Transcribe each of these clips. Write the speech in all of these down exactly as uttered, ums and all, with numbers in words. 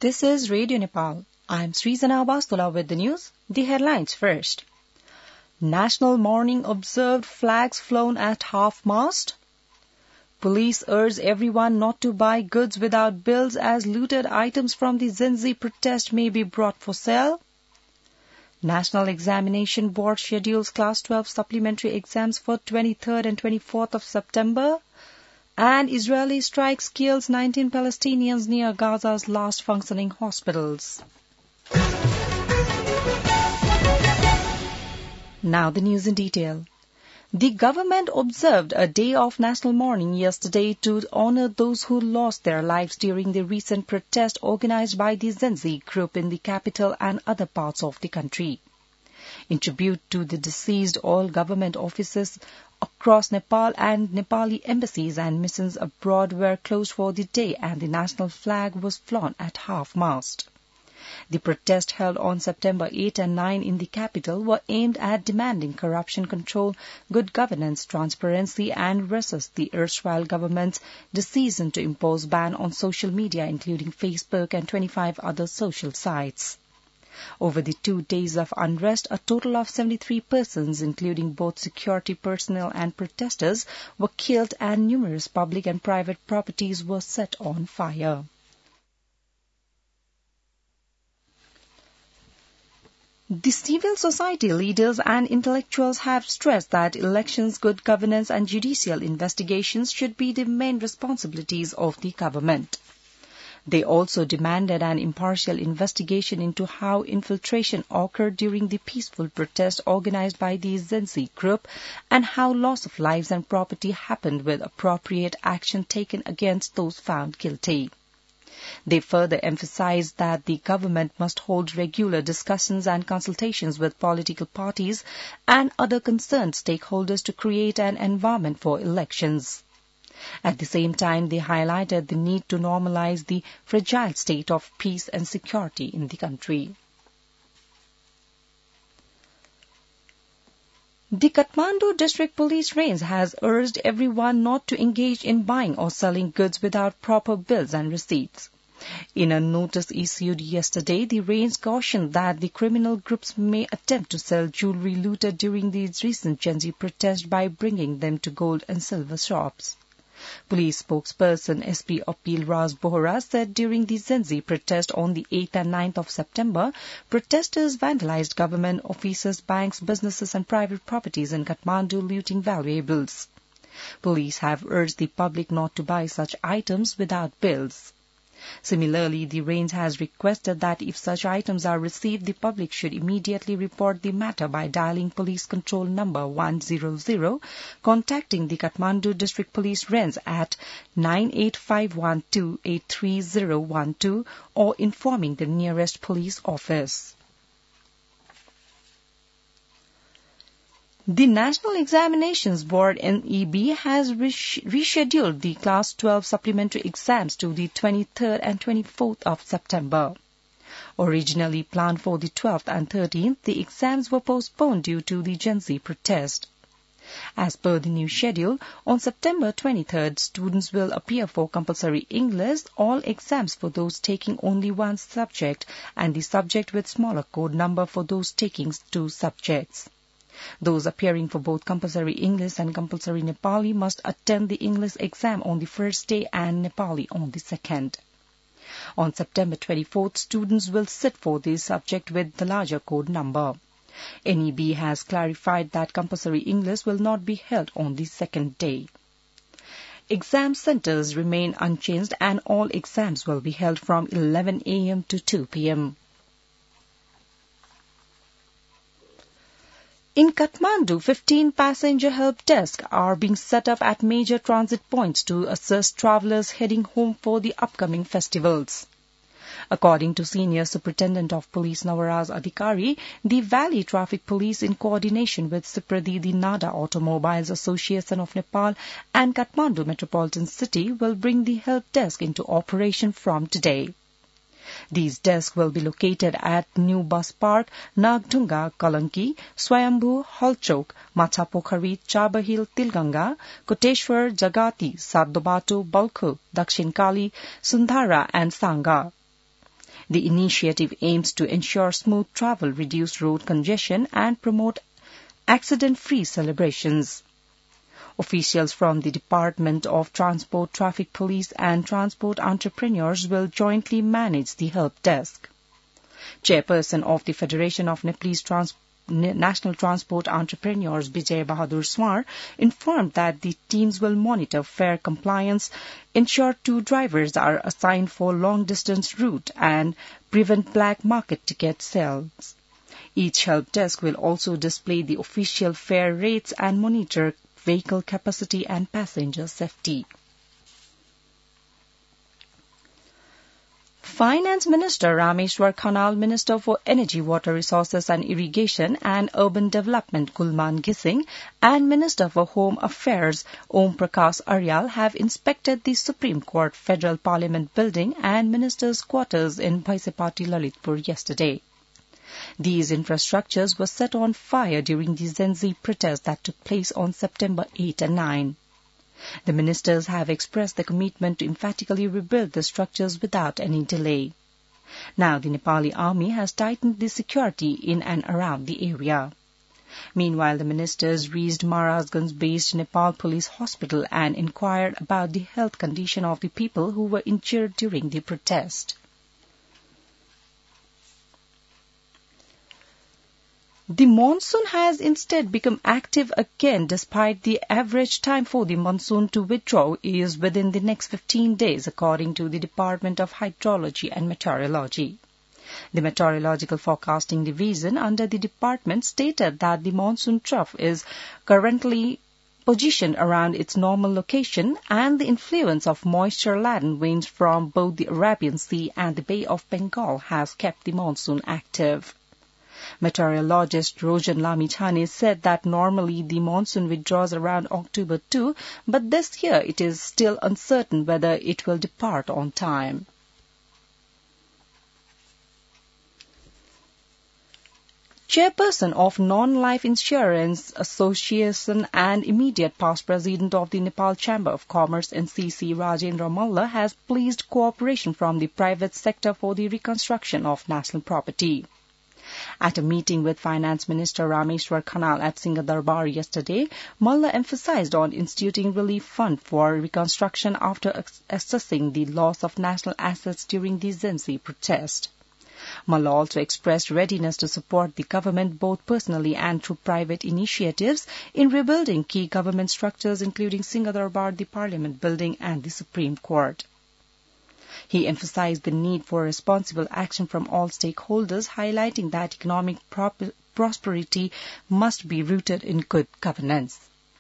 This is Radio Nepal. I am Srizana Bastula with the news. The headlines first. National mourning observed, flags flown at half-mast. Police urge everyone not to buy goods without bills as looted items from the Gen Z protest may be brought for sale. National Examination Board schedules Class twelve supplementary exams for twenty-third and twenty-fourth of September. And Israeli strikes kills nineteen Palestinians near Gaza's last functioning hospitals. Now the news in detail. The government observed a day of national mourning yesterday to honor those who lost their lives during the recent protest organized by the Gen Z group in the capital and other parts of the country. In tribute to the deceased, all government offices across Nepal and Nepali embassies and missions abroad were closed for the day and the national flag was flown at half-mast. The protest held on September eighth and ninth in the capital were aimed at demanding corruption control, good governance, transparency and resist the erstwhile government's decision to impose ban on social media including Facebook and twenty-five other social sites. Over the two days of unrest, a total of seventy-three persons, including both security personnel and protesters, were killed and numerous public and private properties were set on fire. The civil society leaders and intellectuals have stressed that elections, good governance and judicial investigations should be the main responsibilities of the government. They also demanded an impartial investigation into how infiltration occurred during the peaceful protest organized by the Gen Z group and how loss of lives and property happened with appropriate action taken against those found guilty. They further emphasized that the government must hold regular discussions and consultations with political parties and other concerned stakeholders to create an environment for elections. At the same time, they highlighted the need to normalize the fragile state of peace and security in the country. The Kathmandu District Police Range has urged everyone not to engage in buying or selling goods without proper bills and receipts. In a notice issued yesterday, the range cautioned that the criminal groups may attempt to sell jewelry looted during the recent Gen Z protest by bringing them to gold and silver shops. Police spokesperson S P Apil Raj Bohra said during the Gen Z protest on the eighth and ninth of September, protesters vandalized government offices, banks, businesses and private properties in Kathmandu, looting valuables. Police have urged the public not to buy such items without bills. Similarly, the range has requested that if such items are received, the public should immediately report the matter by dialing police control number one hundred, contacting the Kathmandu District Police Range at nine eight five one two eight three zero one two or informing the nearest police office. The National Examinations Board N E B has rescheduled the Class twelve supplementary exams to the twenty-third and twenty-fourth of September. Originally planned for the twelfth and thirteenth, the exams were postponed due to the Gen Z protest. As per the new schedule, on September twenty-third, students will appear for compulsory English, all exams for those taking only one subject, and the subject with smaller code number for those taking two subjects. Those appearing for both compulsory English and compulsory Nepali must attend the English exam on the first day and Nepali on the second. On September twenty-fourth, students will sit for this subject with the larger code number. N E B has clarified that compulsory English will not be held on the second day. Exam centres remain unchanged and all exams will be held from eleven a m to two p m In Kathmandu, fifteen passenger help desks are being set up at major transit points to assist travellers heading home for the upcoming festivals. According to Senior Superintendent of Police Navaraj Adhikari, the Valley Traffic Police, in coordination with SIPRADI, the NADA Automobiles Association of Nepal and Kathmandu Metropolitan City, will bring the help desk into operation from today. These desks will be located at New Bus Park, Nagdunga, Kalanki, Swayambhu, Halchok, Machapokhari, Chabahil, Tilganga, Koteshwar, Jagati, Saddobato, Balkho, Dakshin Kali, Sundhara and Sanga. The initiative aims to ensure smooth travel, reduce road congestion, and promote accident-free celebrations. Officials from the Department of Transport, Traffic Police and Transport Entrepreneurs will jointly manage the help desk. Chairperson of the Federation of Nepalese Trans- National Transport Entrepreneurs, Bijay Bahadur Swar, informed that the teams will monitor fare compliance, ensure two drivers are assigned for long-distance route, and prevent black market ticket sales. Each help desk will also display the official fare rates and monitor vehicle capacity and passenger safety. Finance Minister Rameshwar Khanal, Minister for Energy, Water Resources and Irrigation and Urban Development Gulman Gising, and Minister for Home Affairs Om Prakash Aryal have inspected the Supreme Court Federal Parliament building and Ministers' quarters in Bhaisepati, Lalitpur yesterday. These infrastructures were set on fire during the Gen Z protests that took place on September eighth and ninth. The ministers have expressed their commitment to emphatically rebuild the structures without any delay. Now the Nepali army has tightened the security in and around the area. Meanwhile, the ministers reached Maharajganj-based Nepal Police Hospital and inquired about the health condition of the people who were injured during the protest. The monsoon has instead become active again, despite the average time for the monsoon to withdraw is within the next fifteen days, according to the Department of Hydrology and Meteorology. The Meteorological Forecasting Division under the department stated that the monsoon trough is currently positioned around its normal location, and the influence of moisture-laden winds from both the Arabian Sea and the Bay of Bengal has kept the monsoon active. Meteorologist Rojan Lamichhane said that normally the monsoon withdraws around October second, but this year it is still uncertain whether it will depart on time. Chairperson of Non-Life Insurance Association and immediate past president of the Nepal Chamber of Commerce N C C, Rajendra Malla, has pleased cooperation from the private sector for the reconstruction of national property. At a meeting with Finance Minister Rameshwar Khanal at Singadarbar yesterday, Malla emphasized on instituting relief fund for reconstruction after assessing the loss of national assets during the Gen Z protest. Malla also expressed readiness to support the government both personally and through private initiatives in rebuilding key government structures including Singadarbar, the Parliament building and the Supreme Court. He emphasized the need for responsible action from all stakeholders, highlighting that economic prosperity must be rooted in good governance.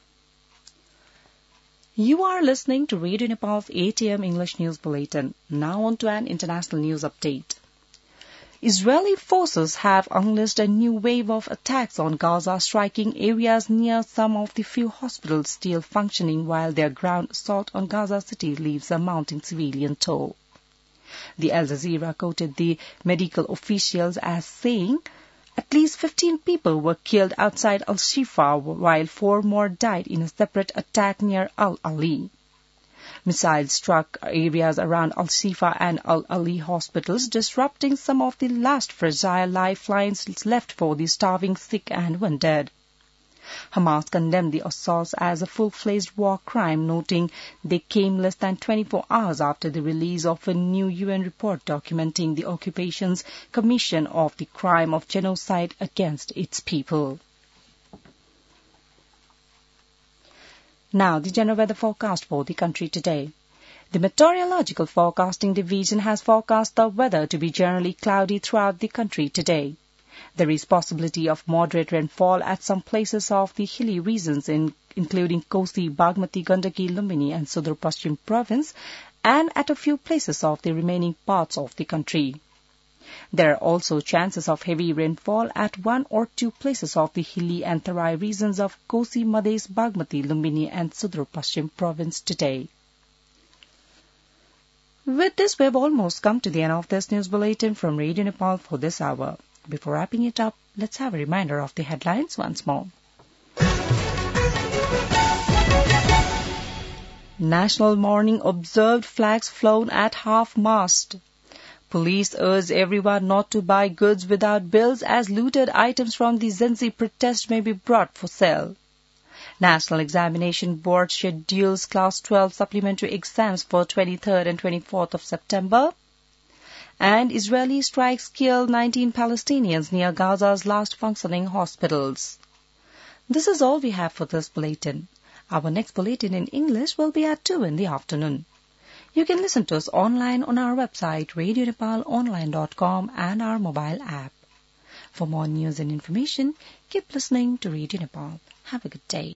You are listening to Radio Nepal's eight a m English News Bulletin. Now on to an international news update. Israeli forces have unleashed a new wave of attacks on Gaza, striking areas near some of the few hospitals still functioning, while their ground assault on Gaza City leaves a mounting civilian toll. The Al Jazeera quoted the medical officials as saying at least fifteen people were killed outside Al-Shifa, while four more died in a separate attack near Al-Ali. Missiles struck areas around Al-Shifa and Al-Ali hospitals, disrupting some of the last fragile lifelines left for the starving sick and wounded. Hamas condemned the assaults as a full-fledged war crime, noting they came less than twenty-four hours after the release of a new U N report documenting the occupation's commission of the crime of genocide against its people. Now, the general weather forecast for the country today. The Meteorological Forecasting Division has forecast the weather to be generally cloudy throughout the country today. There is possibility of moderate rainfall at some places of the hilly regions, in, including Kosi, Bagmati, Gandaki, Lumbini and Sudur Paschim province, and at a few places of the remaining parts of the country. There are also chances of heavy rainfall at one or two places of the hilly and Tarai regions of Kosi, Madhes, Bagmati, Lumbini and Sudur Paschim province today. With this, we have almost come to the end of this news bulletin from Radio Nepal for this hour. Before wrapping it up, let's have a reminder of the headlines once more. National mourning observed, flags flown at half-mast. Police urge everyone not to buy goods without bills as looted items from the Zenzi protest may be brought for sale. National Examination Board schedules Class twelve supplementary exams for twenty-third and twenty-fourth of September. And Israeli strikes kill nineteen Palestinians near Gaza's last functioning hospitals. This is all we have for this bulletin. Our next bulletin in English will be at two in the afternoon. You can listen to us online on our website radio nepal online dot com and our mobile app. For more news and information, keep listening to Radio Nepal. Have a good day.